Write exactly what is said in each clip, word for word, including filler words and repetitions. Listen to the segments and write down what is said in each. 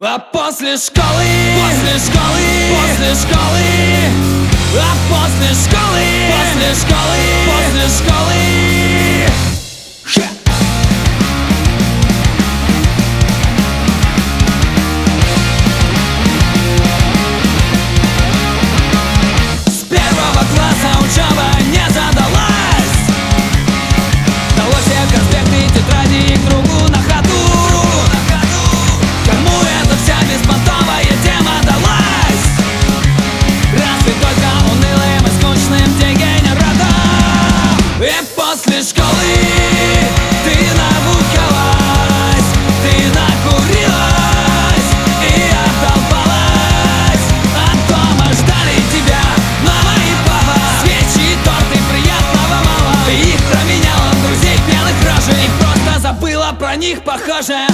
А после школы, после школы, после школы, а после школы, после школы, после школы. С первого класса учеба не задалась. Дало все конспекты, тетради к другу на ходу. Кому эта вся беспонтовая тема далась? Разве только унылым и скучным дегенератом? И после школы ты набухалась, ты накурилась и отдолбалась. От дома ждали тебя мама и папа, свечи, торты, приятного мало. Их променяла в друзей пьяных рожей, просто забыла про них, похоже.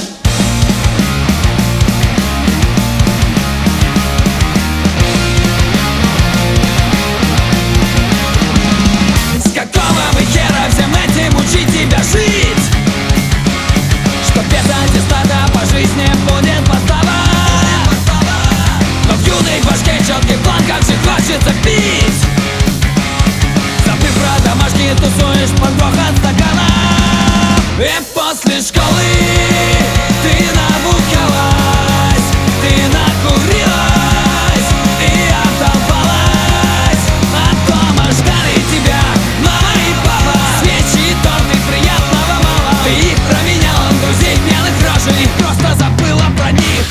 Что без аттестата по жизни будет подстава. Но в юной башке четкий план, как же хочется пить. Забыв про домашки, тусуешь под грохот стакана. И после школы ты набухалась, ты накурилась и отдолбалась. От дома ждали тебя мама и папа, свечи, торты, приятного мало. Их променяла в друзей пьяных рожей, просто забыла про них.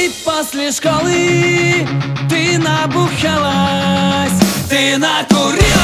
После школы ты набухалась, ты накурилась